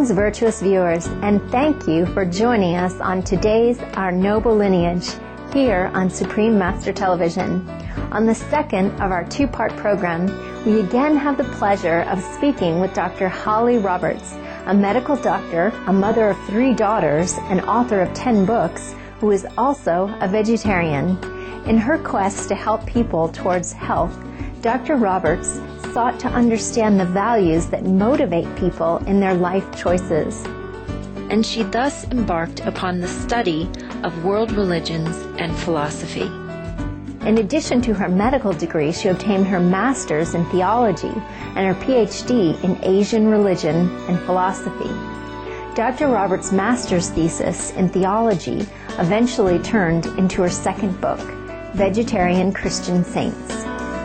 Greetings, virtuous viewers, and thank you for joining us on today's Our Noble Lineage here on Supreme Master Television. On the second of our two-part program, we again have the pleasure of speaking with Dr. Holly Roberts, a medical doctor, a mother of 3 daughters, and author of 10 books, who is also a vegetarian. In her quest to help people towards health, Dr. Roberts sought to understand the values that motivate people in their life choices. And she thus embarked upon the study of world religions and philosophy. In addition to her medical degree, she obtained her master's in theology and her PhD in Asian religion and philosophy. Dr. Roberts' master's thesis in theology eventually turned into her second book, Vegetarian Christian Saints.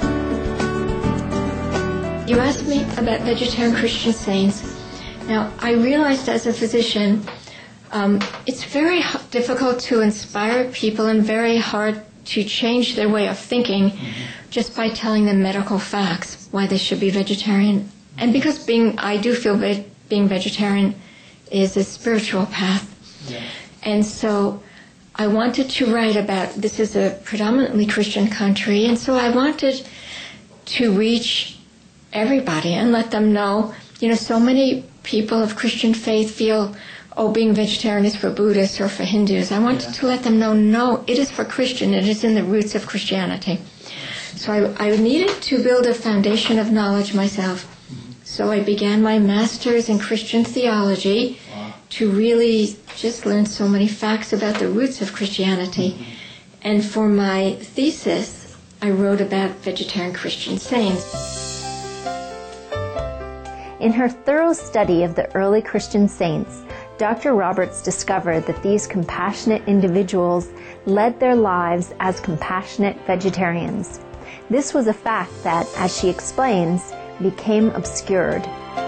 You asked me about vegetarian Christian saints. Now, I realized as a physician, it's very difficult to inspire people and very hard to change their way of thinking just by telling them medical facts, why they should be vegetarian. And because I do feel being vegetarian is a spiritual path. Yeah. And so I wanted to write about, this is a predominantly Christian country, and so I wanted to reach everybody and let them know, so many people of Christian faith feel, being vegetarian is for Buddhists or for Hindus. I wanted to let them know, no, it is for Christian. It is in the roots of Christianity. So I needed to build a foundation of knowledge myself. So I began my master's in Christian theology to really just learn so many facts about the roots of Christianity. And for my thesis, I wrote about vegetarian Christian saints. In her thorough study of the early Christian saints, Dr. Roberts discovered that these compassionate individuals led their lives as compassionate vegetarians. This was a fact that, as she explains, became obscured.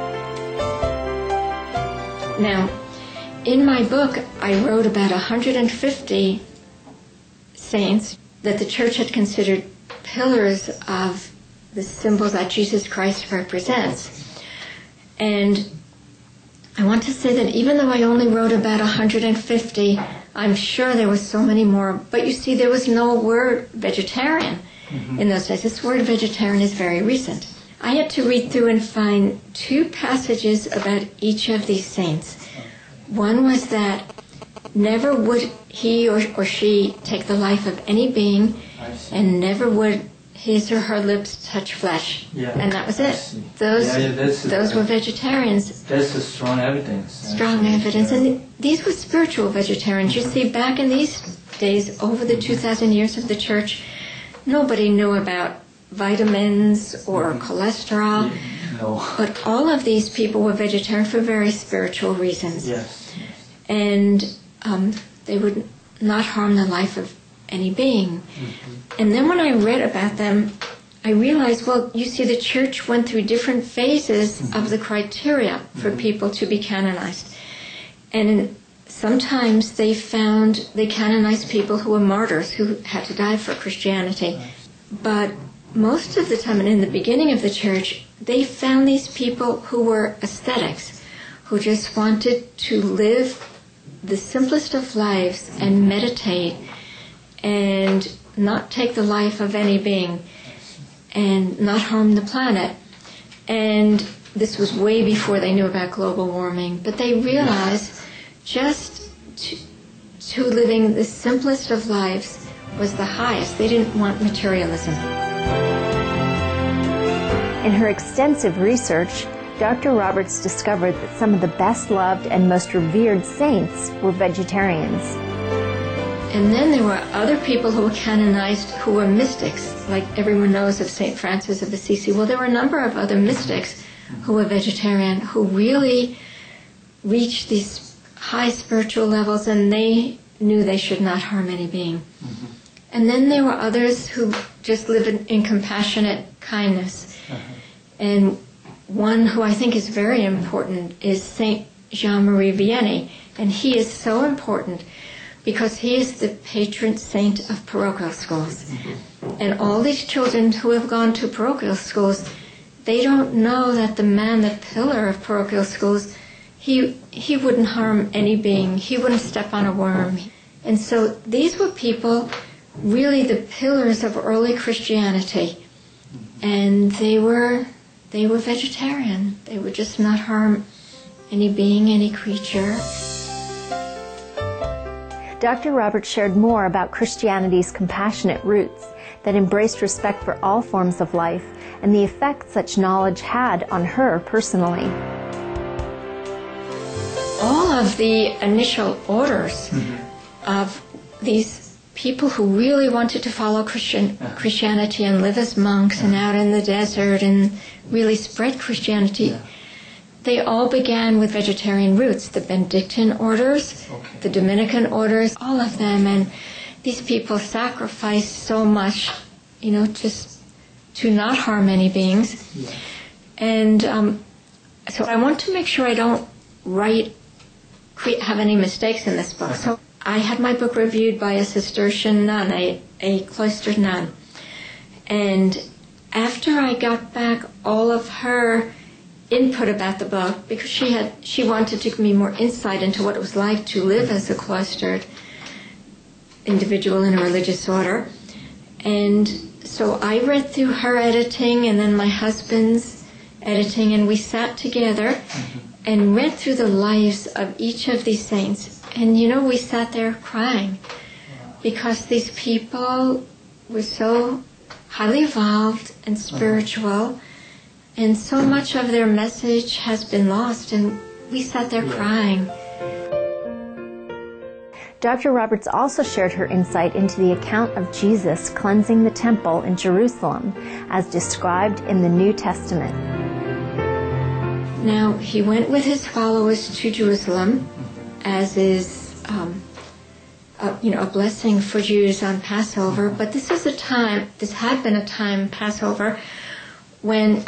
Now, in my book, I wrote about 150 saints that the church had considered pillars of the symbols that Jesus Christ represents. And I want to say that even though I only wrote about 150, I'm sure there was so many more. But you see, there was no word vegetarian in those days. This word vegetarian is very recent. I had to read through and find 2 passages about each of these saints. One was that never would he or she take the life of any being, and never would his or her lips touch flesh. Yeah, and that was it. Those were vegetarians. That's a strong evidence. Strong evidence. And these were spiritual vegetarians. You see, back in these days, over the 2,000 years of the church, nobody knew about vitamins or cholesterol. No. But all of these people were vegetarian for very spiritual reasons. Yes. And they would not harm the life of any being. And then when I read about them, I realized, you see, the church went through different phases of the criteria for people to be canonized. And sometimes they canonized people who were martyrs, who had to die for Christianity. But most of the time, and in the beginning of the church, they found these people who were ascetics, who just wanted to live the simplest of lives and meditate and not take the life of any being and not harm the planet. And this was way before they knew about global warming. But they realized just to living the simplest of lives was the highest. They didn't want materialism. In her extensive research, Dr. Roberts discovered that some of the best loved and most revered saints were vegetarians. And then there were other people who were canonized who were mystics, like everyone knows of St. Francis of Assisi. Well, there were a number of other mystics who were vegetarian, who really reached these high spiritual levels, and they knew they should not harm any being. And then there were others who just lived in compassionate kindness. And one who I think is very important is St. Jean-Marie Vianney, and he is so important because he is the patron saint of parochial schools. And all these children who have gone to parochial schools, they don't know that the man, the pillar of parochial schools, He wouldn't harm any being. He wouldn't step on a worm. And so these were people, really the pillars of early Christianity. And they were vegetarian. They would just not harm any being, any creature. Dr. Roberts shared more about Christianity's compassionate roots that embraced respect for all forms of life and the effect such knowledge had on her personally. All of the initial orders of these people who really wanted to follow Christianity and live as monks and out in the desert and really spread Christianity, they all began with vegetarian roots. The Benedictine orders, the Dominican orders, all of them. And these people sacrificed so much, just to not harm any beings. And so I want to make sure I don't have any mistakes in this book. So I had my book reviewed by a Cistercian nun, a cloistered nun. And after I got back all of her input about the book, because she wanted to give me more insight into what it was like to live as a cloistered individual in a religious order. And so I read through her editing and then my husband's editing, and we sat together and read through the lives of each of these saints. And we sat there crying because these people were so highly evolved and spiritual, and so much of their message has been lost, and we sat there crying. Dr. Roberts also shared her insight into the account of Jesus cleansing the temple in Jerusalem as described in the New Testament. Now, he went with his followers to Jerusalem, as is a blessing for Jews on Passover, but this had been a time, Passover, when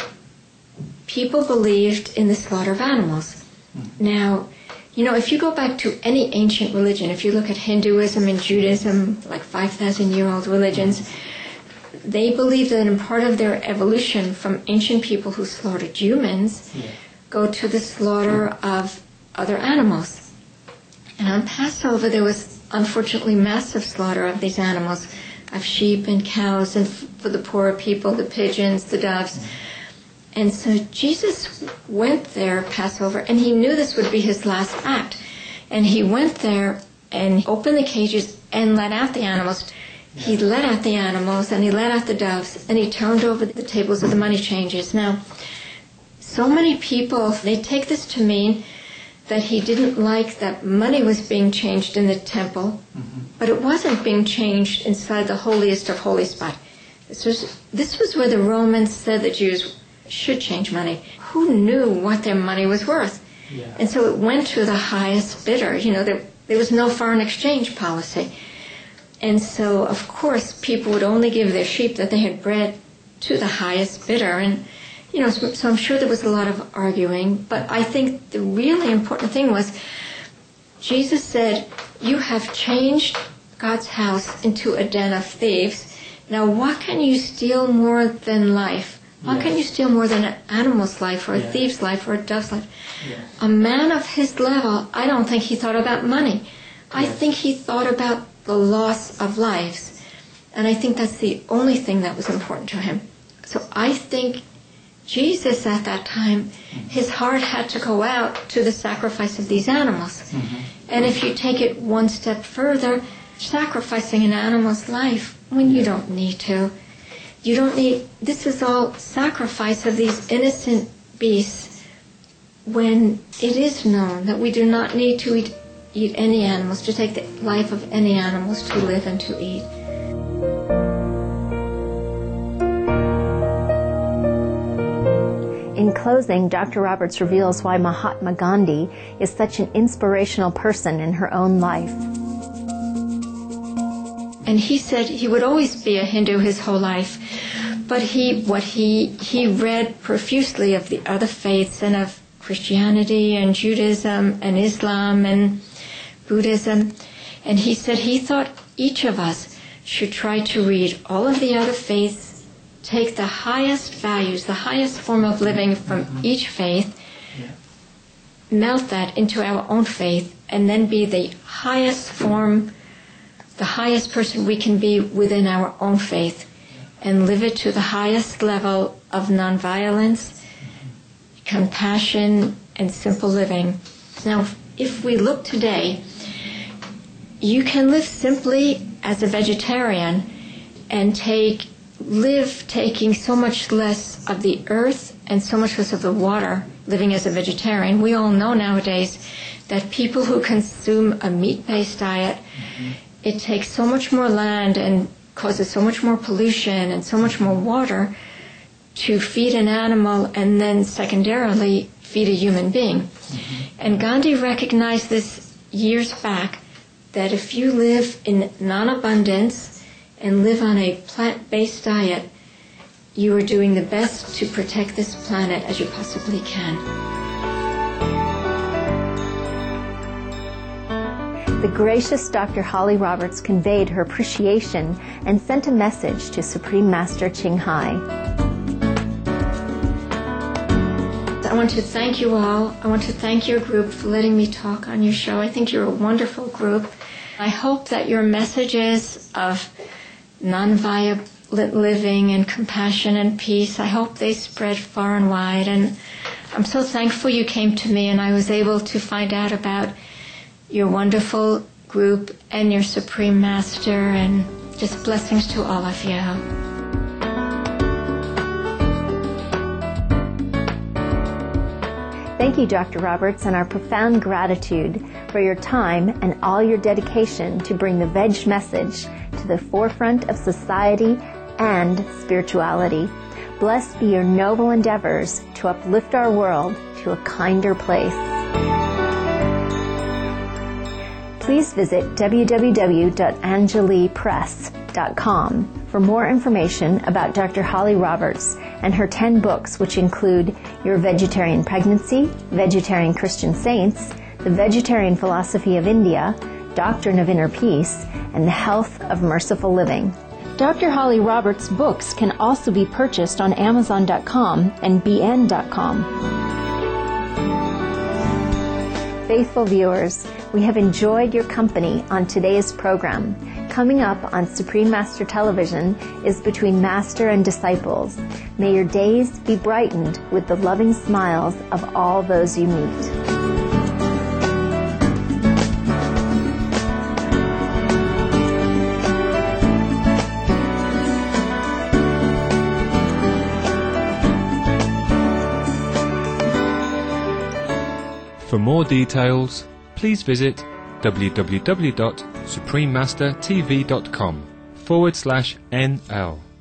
people believed in the slaughter of animals. Now, if you go back to any ancient religion, if you look at Hinduism and Judaism, like 5,000-year-old religions, they believe that in part of their evolution from ancient people who slaughtered humans, go to the slaughter of other animals. And on Passover, there was unfortunately massive slaughter of these animals, of sheep and cows, and for the poorer people, the pigeons, the doves. And so Jesus went there, Passover, and he knew this would be his last act. And he went there and opened the cages and let out the animals. He let out the animals and he let out the doves, and he turned over the tables of the money changers. Now, so many people, they take this to mean that he didn't like that money was being changed in the temple, but it wasn't being changed inside the holiest of holy spot. This was where the Romans said the Jews should change money. Who knew what their money was worth? And so it went to the highest bidder. There was no foreign exchange policy. And so, of course, people would only give their sheep that they had bred to the highest bidder. And, so I'm sure there was a lot of arguing. But I think the really important thing was Jesus said, you have changed God's house into a den of thieves. Now, what can you steal more than life? How can you steal more than an animal's life or a thief's life or a dove's life? A man of his level, I don't think he thought about money. I think he thought about the loss of lives. And I think that's the only thing that was important to him. So I think Jesus at that time, his heart had to go out to the sacrifice of these animals. And if you take it one step further, sacrificing an animal's life when you don't need to. This is all sacrifice of these innocent beasts when it is known that we do not need to eat any animals, to take the life of any animals to live and to eat. In closing, Dr. Roberts reveals why Mahatma Gandhi is such an inspirational person in her own life. And he said he would always be a Hindu his whole life, but he read profusely of the other faiths and of Christianity and Judaism and Islam and Buddhism. And he said he thought each of us should try to read all of the other faiths, take the highest values, the highest form of living from each faith, melt that into our own faith and then be the highest form, the highest person we can be within our own faith, and live it to the highest level of nonviolence, compassion, and simple living. Now, if we look today, you can live simply as a vegetarian and live taking so much less of the earth and so much less of the water living as a vegetarian. We all know nowadays that people who consume a meat-based diet, it takes so much more land and causes so much more pollution and so much more water to feed an animal and then secondarily feed a human being. And Gandhi recognized this years back, that if you live in non-abundance and live on a plant-based diet, you are doing the best to protect this planet as you possibly can. The gracious Dr. Holly Roberts conveyed her appreciation and sent a message to Supreme Master Ching Hai. I want to thank you all. I want to thank your group for letting me talk on your show. I think you're a wonderful group. I hope that your messages of nonviolent living and compassion and peace, I hope they spread far and wide. And I'm so thankful you came to me and I was able to find out about your wonderful group and your Supreme Master, and just blessings to all of you. Thank you, Dr. Roberts, and our profound gratitude for your time and all your dedication to bring the veg message to the forefront of society and spirituality. Blessed be your noble endeavors to uplift our world to a kinder place. Please visit www.angelipress.com for more information about Dr. Holly Roberts and her 10 books, which include Your Vegetarian Pregnancy, Vegetarian Christian Saints, The Vegetarian Philosophy of India, Doctrine of Inner Peace, and The Health of Merciful Living. Dr. Holly Roberts' books can also be purchased on Amazon.com and BN.com. Faithful viewers, we have enjoyed your company on today's program. Coming up on Supreme Master Television is Between Master and Disciples. May your days be brightened with the loving smiles of all those you meet. For more details, please visit www.suprememastertv.com/NL.